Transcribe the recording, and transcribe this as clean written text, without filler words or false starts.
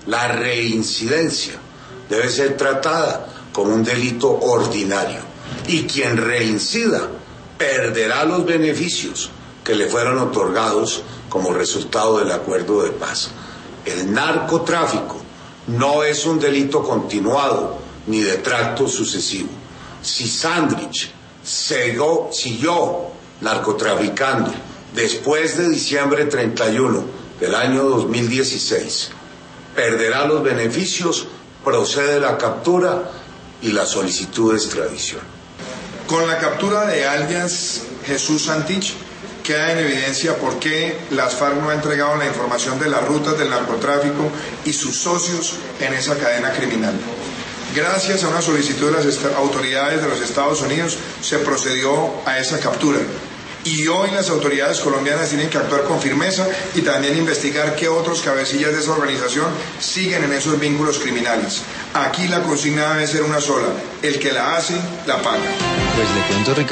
La reincidencia debe ser tratada como un delito ordinario y quien reincida perderá los beneficios que le fueron otorgados como resultado del acuerdo de paz. El narcotráfico no es un delito continuado ni de tracto sucesivo. Si Sandrich siguió narcotraficando después de diciembre 31 del año 2016, perderá los beneficios, procede la captura y la solicitud de extradición. Con la captura de alias Jesús Sandrich queda en evidencia por qué las FARC no ha entregado la información de las rutas del narcotráfico y sus socios en esa cadena criminal. Gracias a una solicitud de las autoridades de los Estados Unidos se procedió a esa captura. Y hoy las autoridades colombianas tienen que actuar con firmeza y también investigar qué otros cabecillas de esa organización siguen en esos vínculos criminales. Aquí la consigna debe ser una sola: el que la hace, la paga. Pues le cuento, Ricardo.